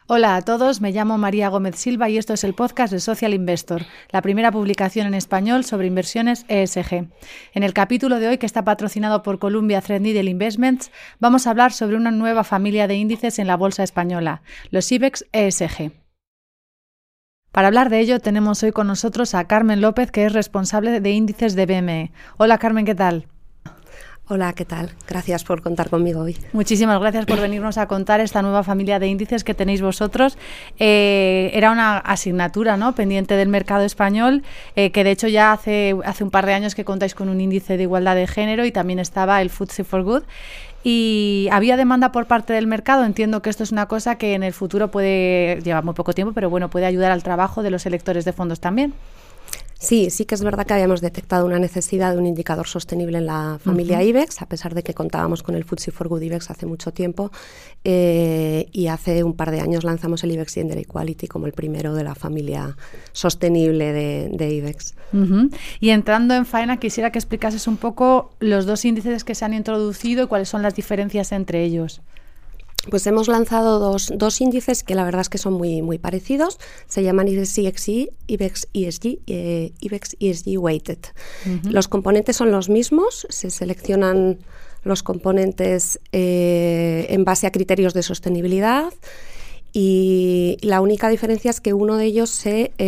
Hola a todos, me llamo María Gómez Silva y esto es el podcast de Social Investor, la primera publicación en español sobre inversiones ESG. En el capítulo de hoy, que está patrocinado por Columbia Threadneedle Investments, vamos a hablar sobre una nueva familia de índices en la bolsa española, los IBEX ESG. Para hablar de ello tenemos hoy con nosotros a Carmen López, que es responsable de índices de BME. Hola Carmen, ¿qué tal? Hola, ¿qué tal? Gracias por contar conmigo hoy. Muchísimas gracias por venirnos a contar esta nueva familia de índices que tenéis vosotros. Era una asignatura, ¿no?, pendiente del mercado español, que de hecho ya hace un par de años que contáis con un índice de igualdad de género y también estaba el FTSE4Good. Y había demanda por parte del mercado. Entiendo que esto es una cosa que en el futuro lleva muy poco tiempo, pero bueno, puede ayudar al trabajo de los electores de fondos también. Sí que es verdad que habíamos detectado una necesidad de un indicador sostenible en la familia IBEX, a pesar de que contábamos con el FTSE4Good IBEX hace mucho tiempo, y hace un par de años lanzamos el IBEX Gender Equality como el primero de la familia sostenible de IBEX. Y entrando en faena, quisiera que explicases un poco los dos índices que se han introducido y cuáles son las diferencias entre ellos. Pues hemos lanzado dos índices que la verdad es que son muy parecidos. Se llaman IBEX ESG, IBEX ESG Weighted. Los componentes son los mismos, se seleccionan los componentes en base a criterios de sostenibilidad, y la única diferencia es que uno de ellos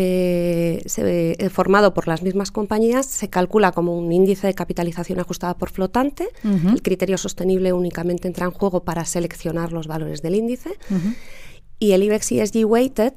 formado por las mismas compañías, se calcula como un índice de capitalización ajustada por flotante. El criterio sostenible únicamente entra en juego para seleccionar los valores del índice. Y el IBEX ESG Weighted,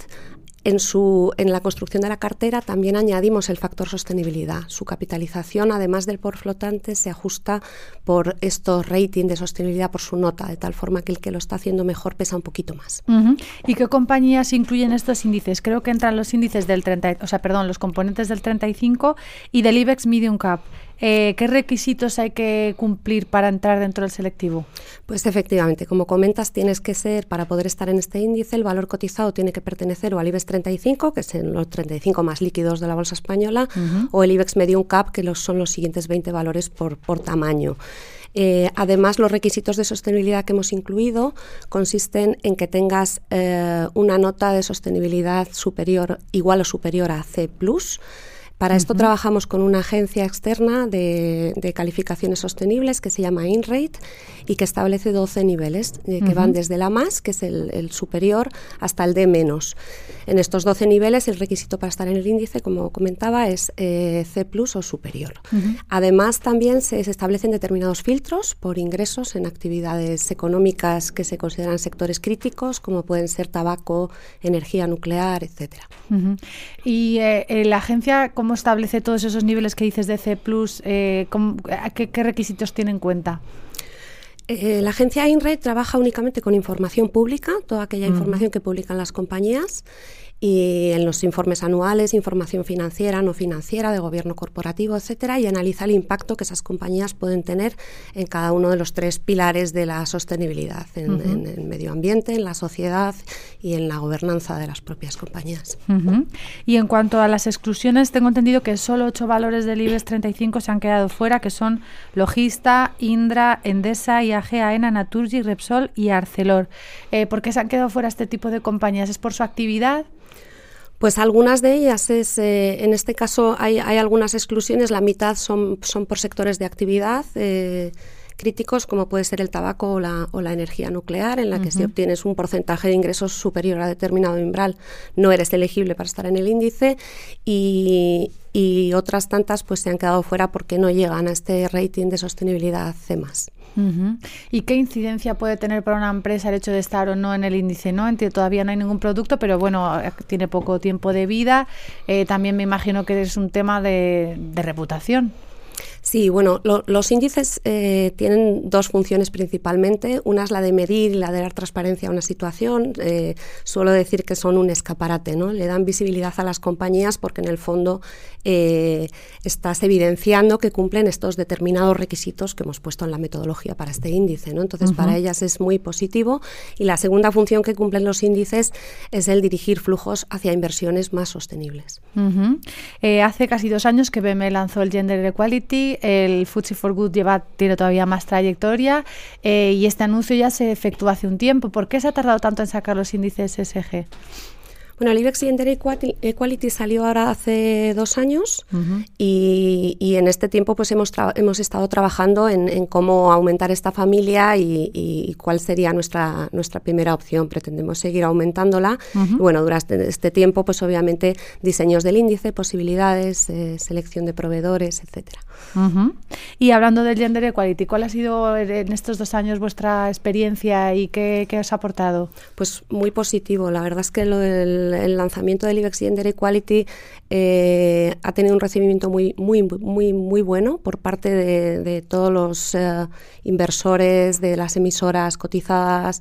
en la construcción de la cartera también añadimos el factor sostenibilidad. Su capitalización, además del por flotante, se ajusta por estos ratings de sostenibilidad, por su nota, de tal forma que el que lo está haciendo mejor pesa un poquito más. ¿Y qué compañías incluyen estos índices? Creo que entran los índices los componentes del 35 y del IBEX Medium Cap. ¿Qué requisitos hay que cumplir para entrar dentro del selectivo? Pues efectivamente, como comentas, para poder estar en este índice, el valor cotizado tiene que pertenecer o al IBEX 35, que es en los 35 más líquidos de la bolsa española, o el IBEX Medium Cap, que son los siguientes 20 valores por tamaño. Además, los requisitos de sostenibilidad que hemos incluido consisten en que tengas una nota de sostenibilidad igual o superior a C+. Para esto trabajamos con una agencia externa de calificaciones sostenibles que se llama InRate y que establece 12 niveles que van desde la más, que es el superior, hasta el D-. En estos 12 niveles el requisito para estar en el índice, como comentaba, es C+ o superior. Además, también se establecen determinados filtros por ingresos en actividades económicas que se consideran sectores críticos, como pueden ser tabaco, energía nuclear, etcétera. Y la agencia, ¿cómo establece todos esos niveles que dices de C+? ¿Qué requisitos tiene en cuenta? La agencia InRate trabaja únicamente con información pública, toda aquella información que publican las compañías, y en los informes anuales, información financiera, no financiera, de gobierno corporativo, etcétera, y analiza el impacto que esas compañías pueden tener en cada uno de los 3 pilares de la sostenibilidad, en el medio ambiente, en la sociedad y en la gobernanza de las propias compañías. Y en cuanto a las exclusiones, tengo entendido que solo 8 valores del IBEX 35 se han quedado fuera, que son Logista, Indra, Endesa, IAG, AENA, Naturgy, Repsol y Arcelor. ¿Por qué se han quedado fuera este tipo de compañías? ¿Es por su actividad? Pues algunas de ellas en este caso hay algunas exclusiones, la mitad son por sectores de actividad críticos, como puede ser el tabaco o la energía nuclear, en la que si obtienes un porcentaje de ingresos superior a determinado umbral no eres elegible para estar en el índice, y otras tantas pues se han quedado fuera porque no llegan a este rating de sostenibilidad C+. ¿Y qué incidencia puede tener para una empresa el hecho de estar o no en el índice? ¿No? Todavía no hay ningún producto, pero bueno, tiene poco tiempo de vida. También me imagino que es un tema de reputación. Sí, bueno, los índices tienen 2 funciones principalmente. Una es la de medir y la de dar transparencia a una situación. Suelo decir que son un escaparate, ¿no? Le dan visibilidad a las compañías porque en el fondo estás evidenciando que cumplen estos determinados requisitos que hemos puesto en la metodología para este índice, ¿no? Entonces, para ellas es muy positivo. Y la segunda función que cumplen los índices es el dirigir flujos hacia inversiones más sostenibles. Hace casi 2 años que BME lanzó el Gender Equality. el FTSE4Good tiene todavía más trayectoria y este anuncio ya se efectuó hace un tiempo. ¿Por qué se ha tardado tanto en sacar los índices ESG? Bueno, el IBEX Gender Equality salió ahora hace 2 años y en este tiempo pues hemos estado trabajando en cómo aumentar esta familia y cuál sería nuestra primera opción. Pretendemos seguir aumentándola. Y bueno, durante este tiempo pues obviamente diseños del índice, posibilidades, selección de proveedores, etcétera. Y hablando del Gender Equality, ¿cuál ha sido en estos 2 años vuestra experiencia y qué os ha aportado? Pues muy positivo. La verdad es que el lanzamiento del IBEX Gender Equality ha tenido un recibimiento muy bueno por parte de todos los inversores, de las emisoras cotizadas.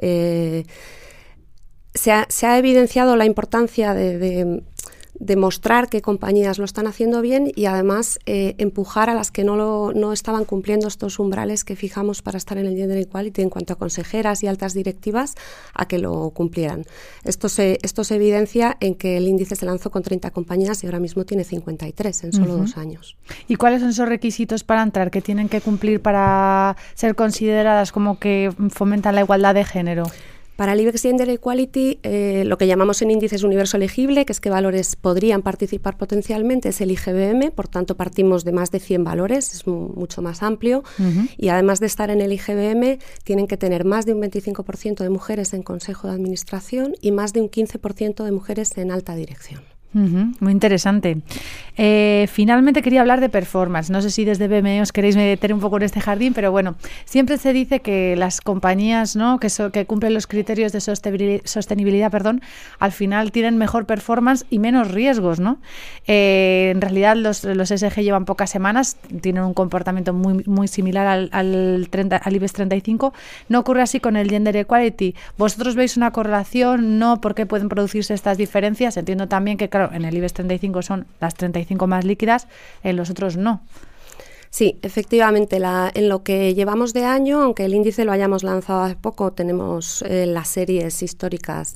Se ha evidenciado la importancia de demostrar que compañías lo están haciendo bien y además empujar a las que no estaban cumpliendo estos umbrales que fijamos para estar en el Gender Equality en cuanto a consejeras y altas directivas a que lo cumplieran. Esto se evidencia en que el índice se lanzó con 30 compañías y ahora mismo tiene 53 en solo 2 años. ¿Y cuáles son esos requisitos para entrar que tienen que cumplir para ser consideradas como que fomentan la igualdad de género? Para el IBEX Gender Equality, lo que llamamos en índices universo elegible, que es qué valores podrían participar potencialmente, es el IGBM, por tanto partimos de más de 100 valores, es mucho más amplio, y además de estar en el IGBM, tienen que tener más de un 25% de mujeres en consejo de administración y más de un 15% de mujeres en alta dirección. Muy interesante. Finalmente quería hablar de performance. No sé si desde BME os queréis meter un poco en este jardín, pero bueno, siempre se dice que las compañías, ¿no?, que cumplen los criterios de sostenibilidad, al final tienen mejor performance y menos riesgos, ¿no? En realidad los ESG llevan pocas semanas, tienen un comportamiento muy similar al IBEX 35. No ocurre así con el Gender Equality. ¿Vosotros veis una correlación? ¿No? ¿Por qué pueden producirse estas diferencias? Entiendo también que, claro, en el IBEX 35 son las 35 más líquidas, en los otros no. Sí, efectivamente, en lo que llevamos de año, aunque el índice lo hayamos lanzado hace poco, tenemos las series históricas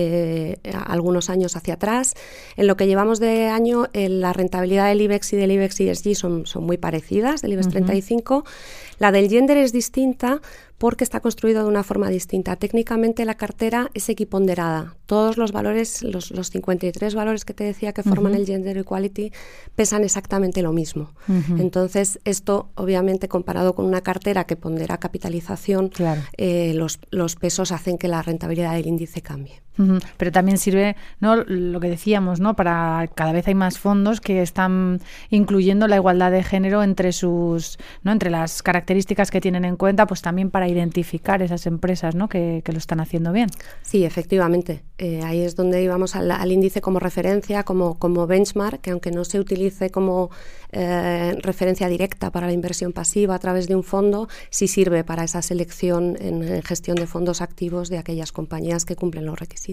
algunos años hacia atrás. En lo que llevamos de año, la rentabilidad del IBEX y del IBEX ESG son muy parecidas, del IBEX 35. La del gender es distinta porque está construido de una forma distinta. Técnicamente la cartera es equiponderada. Todos los valores, los 53 valores que te decía que forman el Gender Equality, pesan exactamente lo mismo. Entonces, esto, obviamente, comparado con una cartera que pondera capitalización, claro, los pesos hacen que la rentabilidad del índice cambie. Pero también sirve, ¿no?, lo que decíamos, ¿no?, para cada vez hay más fondos que están incluyendo la igualdad de género entre entre las características que tienen en cuenta, pues también para identificar esas empresas, ¿no?, que lo están haciendo bien. Sí, efectivamente. Ahí es donde íbamos al índice como referencia, como benchmark, que aunque no se utilice como referencia directa para la inversión pasiva a través de un fondo, sí sirve para esa selección en gestión de fondos activos de aquellas compañías que cumplen los requisitos.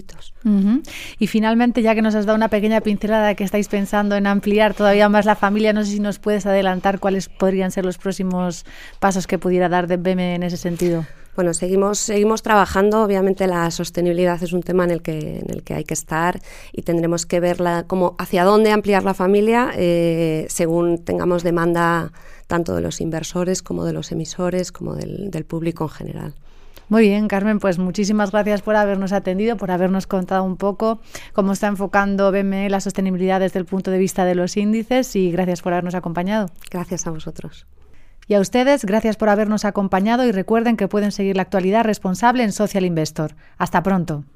Y finalmente, ya que nos has dado una pequeña pincelada de que estáis pensando en ampliar todavía más la familia, no sé si nos puedes adelantar cuáles podrían ser los próximos pasos que pudiera dar BME en ese sentido. Bueno, seguimos trabajando. Obviamente la sostenibilidad es un tema en el que hay que estar y tendremos que ver como hacia dónde ampliar la familia según tengamos demanda tanto de los inversores como de los emisores como del público en general. Muy bien, Carmen, pues muchísimas gracias por habernos atendido, por habernos contado un poco cómo está enfocando BME la sostenibilidad desde el punto de vista de los índices y gracias por habernos acompañado. Gracias a vosotros. Y a ustedes, gracias por habernos acompañado y recuerden que pueden seguir la actualidad responsable en Social Investor. Hasta pronto.